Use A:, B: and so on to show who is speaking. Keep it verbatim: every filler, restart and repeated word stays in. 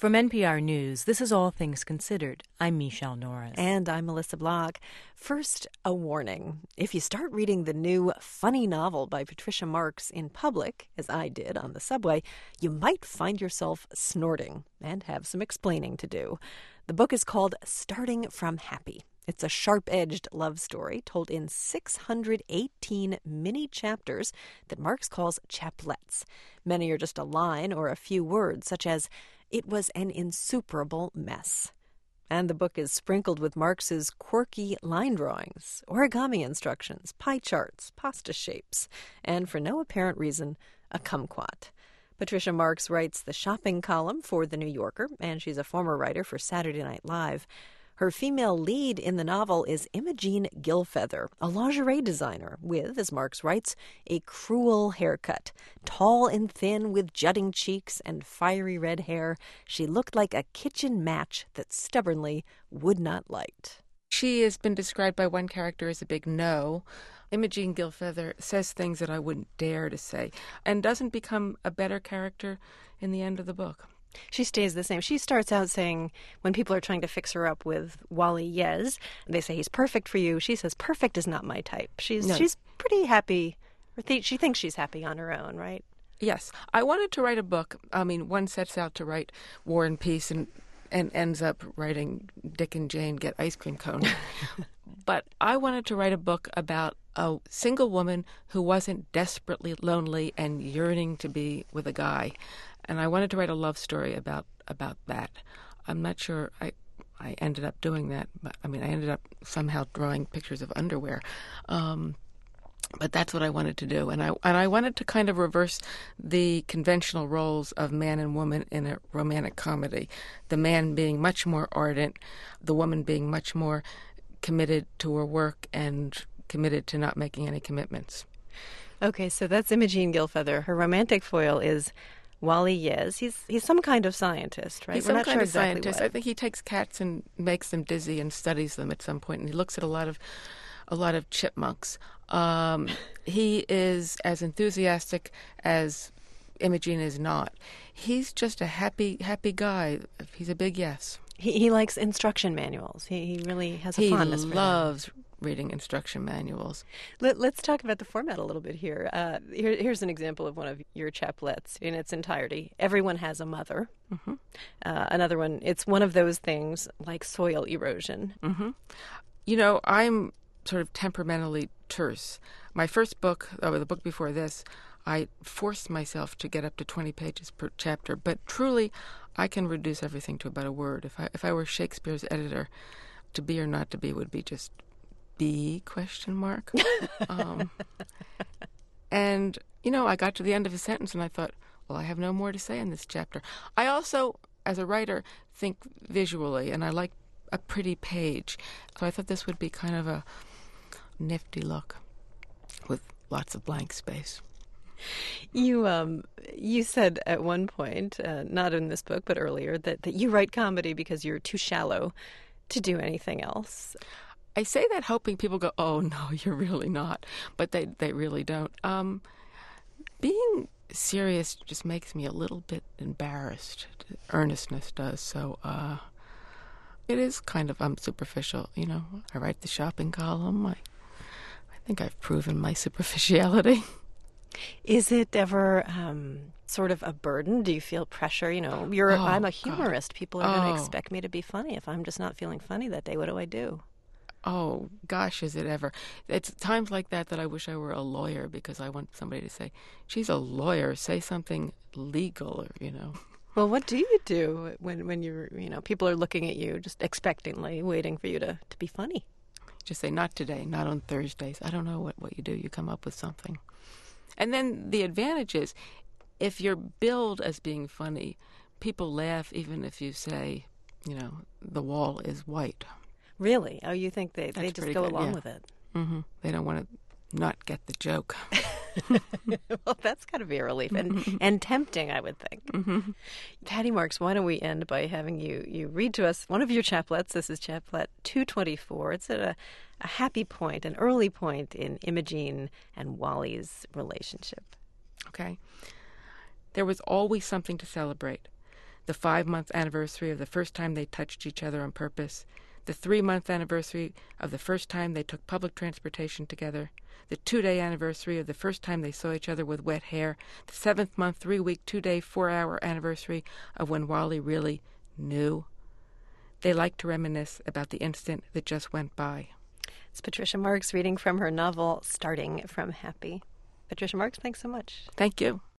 A: From N P R News, this is All Things Considered. I'm Michelle Norris.
B: And I'm Melissa Block. First, a warning. If you start reading the new funny novel by Patricia Marks in public, as I did on the subway, you might find yourself snorting and have some explaining to do. The book is called Starting from Happy. It's a sharp-edged love story told in six hundred eighteen mini chapters that Marks calls chaplets. Many are just a line or a few words, such as, "It was an insuperable mess." And the book is sprinkled with Marks's quirky line drawings, origami instructions, pie charts, pasta shapes, and for no apparent reason, a kumquat. Patricia Marks writes the shopping column for The New Yorker, and she's a former writer for Saturday Night Live. Her female lead in the novel is Imogene Gilfeather, a lingerie designer with, as Marks writes, a cruel haircut. Tall and thin with jutting cheeks and fiery red hair, she looked like a kitchen match that stubbornly would not light.
C: She has been described by one character as a big no. Imogene Gilfeather says things that I wouldn't dare to say and doesn't become a better character in the end of the book.
B: She stays the same. She starts out saying, when people are trying to fix her up with Wally Yes, they say he's perfect for you. She says, perfect is not my type. She's no. she's pretty happy. Or th- she thinks she's happy on her own, right?
C: Yes. I wanted to write a book. I mean, one sets out to write War and Peace and, and ends up writing Dick and Jane Get Ice Cream Cone. But I wanted to write a book about a single woman who wasn't desperately lonely and yearning to be with a guy. And I wanted to write a love story about, about that. I'm not sure I I ended up doing that. But, I mean, I ended up somehow drawing pictures of underwear. Um, but that's what I wanted to do. And I and I wanted to kind of reverse the conventional roles of man and woman in a romantic comedy. The man being much more ardent, the woman being much more committed to her work and committed to not making any commitments.
B: Okay, so that's Imogene Gilfeather. Her romantic foil is Wally Yes. He's he's some kind of scientist, right?
C: He's
B: We're
C: some
B: not
C: kind
B: sure
C: of
B: exactly
C: scientist.
B: what.
C: I think he takes cats and makes them dizzy and studies them at some point, and he looks at a lot of a lot of chipmunks. Um, he is as enthusiastic as Imogene is not. He's just a happy happy guy. He's a big yes.
B: He he likes instruction manuals. He he really has a
C: he
B: fondness for them.
C: He loves reading instruction manuals.
B: Let, let's talk about the format a little bit here. Uh, here. Here's an example of one of your chaplets in its entirety. Everyone has a mother.
C: Mm-hmm.
B: Uh, another one, it's one of those things like soil erosion.
C: Mm-hmm. You know, I'm sort of temperamentally terse. My first book, or the book before this, I forced myself to get up to twenty pages per chapter, but truly I can reduce everything to about a word. If I if I were Shakespeare's editor, to be or not to be would be just be question mark. um, and, you know, I got to the end of a sentence and I thought, well, I have no more to say in this chapter. I also, as a writer, think visually, and I like a pretty page. So I thought this would be kind of a nifty look with lots of blank space.
B: You um you said at one point, uh, not in this book but earlier, that, that you write comedy because you're too shallow to do anything else.
C: I say that hoping people go, oh, no, you're really not. But they, they really don't. Um, being serious just makes me a little bit embarrassed. Earnestness does. So uh, it is kind of um, superficial. You know, I write the shopping column. I, I think I've proven my superficiality.
B: Is it ever um, sort of a burden? Do you feel pressure? You know, you're
C: Oh,
B: I'm a humorist.
C: God.
B: People are going
C: Oh.
B: to expect me to be funny. If I'm just not feeling funny that day, what do I do?
C: Oh, gosh, is it ever. It's times like that that I wish I were a lawyer because I want somebody to say, she's a lawyer, say something legal, or, you know.
B: Well, what do you do when, when you're, you know, people are looking at you just expectantly, waiting for you to, to be funny?
C: Just say, not today, not on Thursdays. I don't know what, what you do. You come up with something. And then the advantage is, if you're billed as being funny, people laugh even if you say, you know, the wall is white.
B: Really? Oh, you think they,
C: That's
B: they just
C: pretty
B: go
C: good,
B: along
C: yeah.
B: with it?
C: Mm-hmm. They don't want to not get the joke.
B: Well, that's got to be a relief and, and tempting, I would think.
C: Mm-hmm.
B: Patty Marks, why don't we end by having you, you read to us one of your chaplets. This is chaplet two twenty-four. It's at a, a happy point, an early point in Imogene and Wally's relationship.
C: Okay. There was always something to celebrate. the five-month anniversary of the first time they touched each other on purpose, the three-month anniversary of the first time they took public transportation together, the two-day anniversary of the first time they saw each other with wet hair, the seventh-month, three-week, two-day, four-hour anniversary of when Wally really knew. They like to reminisce about the instant that just went by.
B: It's Patricia Marks reading from her novel, Starting from Happy. Patricia Marks, thanks so much.
C: Thank you.